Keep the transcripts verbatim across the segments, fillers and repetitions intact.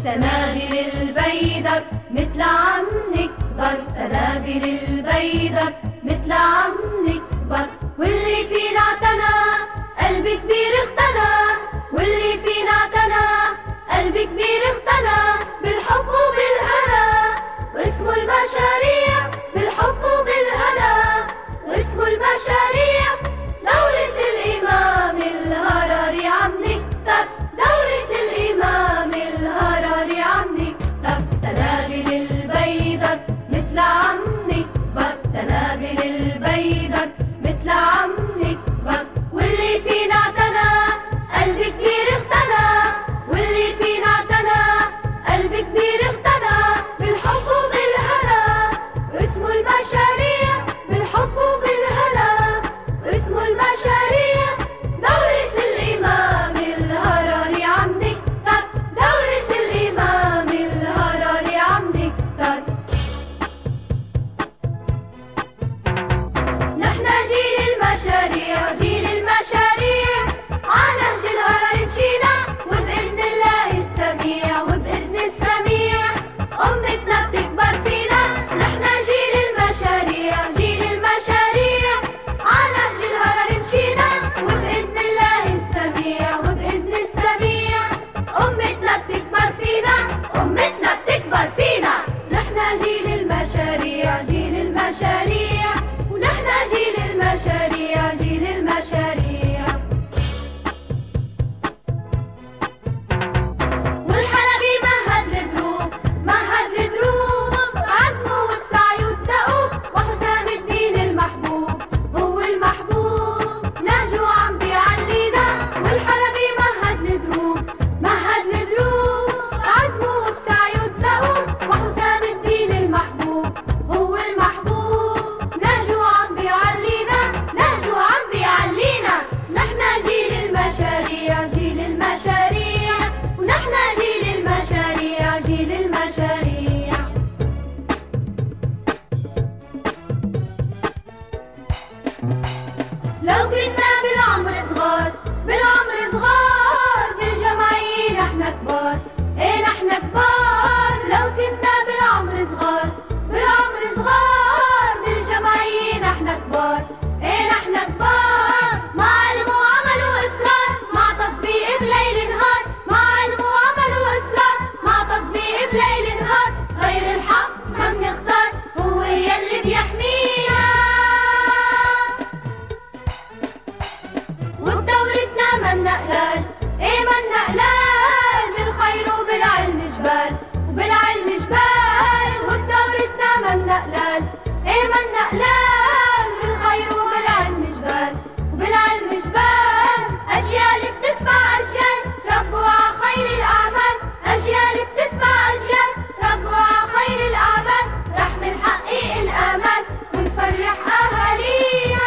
سنابل البيدر مثل عم نكبر، سنابل البيدر مثل عم نكبر، واللي فينا اعتنى قلب كبير اغتنى، واللي فينا اعتنى قلب كبير اغتنى، بالحب وبالهنا واسمه المشاريع، بالحب وبالهنا واسمه المشاريع. دولة الإمام الهراري عم نكتر، دولة الإمام الهراري عم نكتر، سنابل البيدر مثل عم نكبر، سنابل البيدر مثل عم نكبر، واللي فينا اعتنى قلب كبير اغتنى، واللي فينا اعتنى قلب كبير اغتنى، بالحب وبالهنا واسمه المشاريع، بالحب وبالهنا واسمه المشاريع. دولة الإمام الهراري عم نكتر، دولة الإمام الهراري عم نكتر. نحن جيل المشاريع، جيل المشاريع، عنهج الهراري مشينا وبإذن الله السميع، وبإذن السميع أمتنا بتكبر فينا. نحن جيل المشاريع، جيل المشاريع، عنهج الهراري مشينا وبإذن الله السميع، وبإذن السميع أمتنا بتكبر فينا، أمتنا بتكبر فينا. نحن جيل المشاريع، جيل المشاريع، ونحن جيل المشاريع، جيل المشاريع. والحلبي مهد الدروب، مهد الدروب، بعزمه وبسعيه الدؤوب، وحسام الدين المحبوب هو المحبوب، نهجه عم بيعلينا. والحلبي مهد الدروب، مهد الدروب، بعزمه وبسعيه الدؤوب، وحسام الدين المحبوب هو المحبوب، نهجه عم بيعلينا، نهجه عم بيعلينا. نحن جيل المشاريع، جيل المشاريع، ونحن جيل المشاريع، جيل المشاريع. لو كنا بالعمر صغار، بالعمر صغار، بالجمعية نحن كبار، ايه نحن كبار. لو كنا بالعمر صغار، بالعمر صغار، بالجمعية نحن كبار، ايه نحن كبار. مع علم وعمل وإصرار، مع تطبيق بليل نهار، مع علم وعمل وإصرار، مع تطبيق بليل نهار. غير الحق ما بنختار، هو يلي بيحمينا. وبدورتنا منا قلال، ايه منا قلال، بالخير وبالعلم جبال، وبالعلم جبال. وبدورتنا منا قلال، ايه منا قلال، بالخير وبالعلم جبال، وبالعلم جبال. أجيال بتتبع أجيال، ربوا ع خير الأعمال، أجيال بتتبع أجيال، ربوا ع خير الأعمال. رح منحقق الآمال ونفرح أهالينا.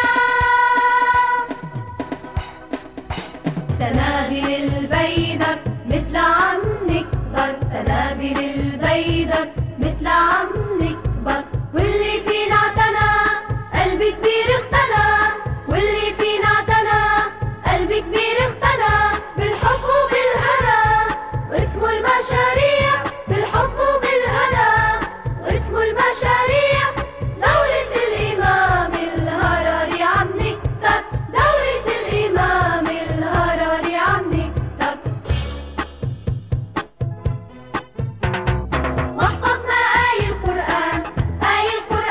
سنابل البيدر مثل عم نكبر، سنابل البيدر مثل عم نكبر، واللي فينا اعتنى قلب كبير اغتنى، واللي فينا اعتنى قلب كبير اغتنى، بالحب وبالهنا واسمه المشاريع، بالحب وبالهنا واسمه المشاريع. دولة الإمام الهراري عم نكتر، دولة الإمام الهراري عم نكتر. واحفظنا آي القرآن، آي القرآن،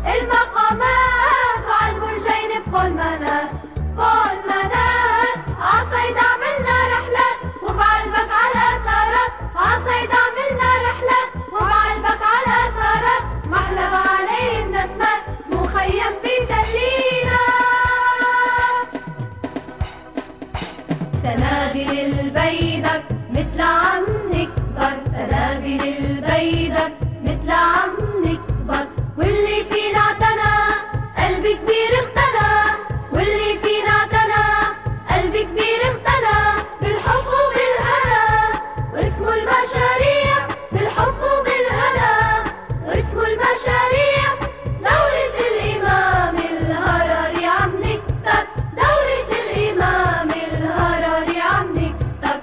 المقامات وعالبرجين بكل منات كل منات عالصيد عملنا رحلات وبعلبك عالأثارات عالصيد عملنا رحلات وبعلبك عالأثارات محلب عليه النسمات مخيم بيسلينا سنابل البيدر متل عم نكبر سنابل البيدر متل عم نكبر واللي فينا اعتنى قلب كبير اغتنى واللي فينا اعتنى قلب كبير اغتنى بالحب وبالهنا واسمه المشاريع بالحب وبالهنا واسمه المشاريع دورة الإمام الهراري عم نكتر دورة الإمام الهراري عم نكتر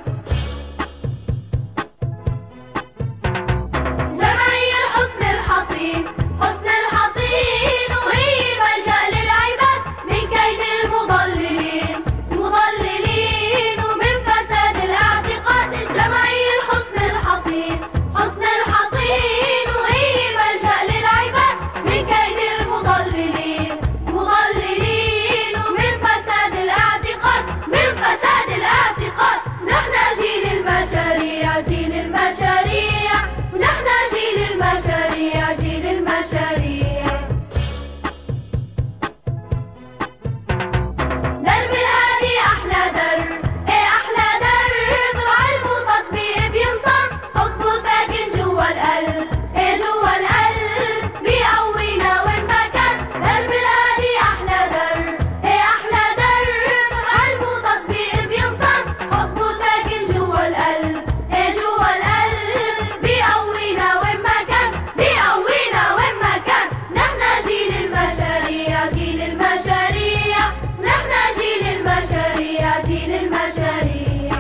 جمعية الحسن الحصين حسن الحصين وهي ملجأ للعباد من كيد المضللين المضللين ومن فساد الاعتقاد الجمعية الحسن الحصين حسن الحصين وهي ملجأ للعباد من كيد المضللين المضللين ومن فساد الاعتقاد من فساد الاعتقاد نحن جيل المشاريع جيل المشاريع ونحن جيل المشاريع جيل المشاريع درب الهادي أحلى درب إيه أحلى درب علم وتطبيق بينصب حبه ساكن جوا القلب إيه جوا القلب بيقوينا وين ما كان درب الهادي أحلى درب إيه أحلى درب علم وتطبيق بينصب حبه ساكن جوا القلب إيه جوا القلب بيقوينا وين ما كان بيقوينا وين ما كان نحن جيل المشاريع جيل المشاريع نحن جيل المشاريع جيل المشاريع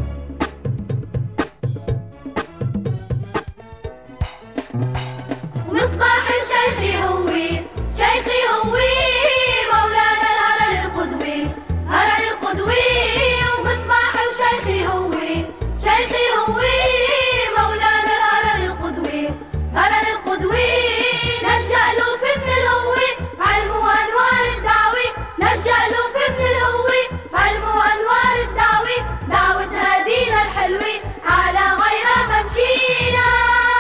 ومصباح شيخي هو شيخي هو مولانا الهرر القدوي هرر القدوي ومصباح شيخي هو شيخي هو مولانا الهرر القدوي هرر القدوي نشأ له في ابن الهوي علم وانوار الدعوي نشأ له في ابن الهوي علم وانوار الدعوي دعوة هدينا الحلوي على غيرها ممشينا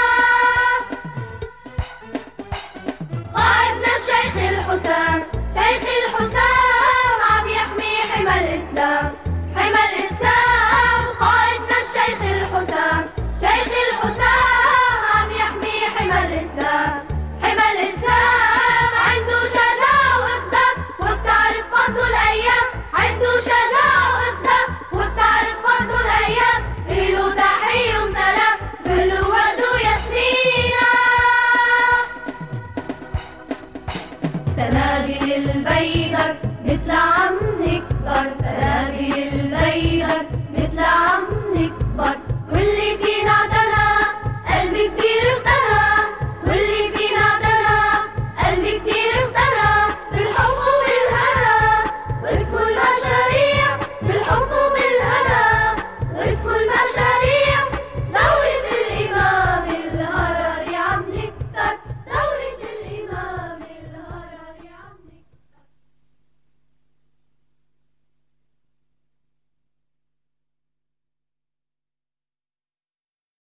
قائدنا الشيخ الحسام شيخ الحسام عم يحمي حمى الإسلام حمى الإسلام قائدنا الشيخ الحسام شيخ الحسام عم يحمي حمى الإسلام حمى الإسلام عنده شجاعة وإقدام وبتعرف فضل الأيام عنده شجاعة وإقدام وبتعرف فضل الأيام إله تحية وسلام بالورد وياسمينة سنابل البيدر مثل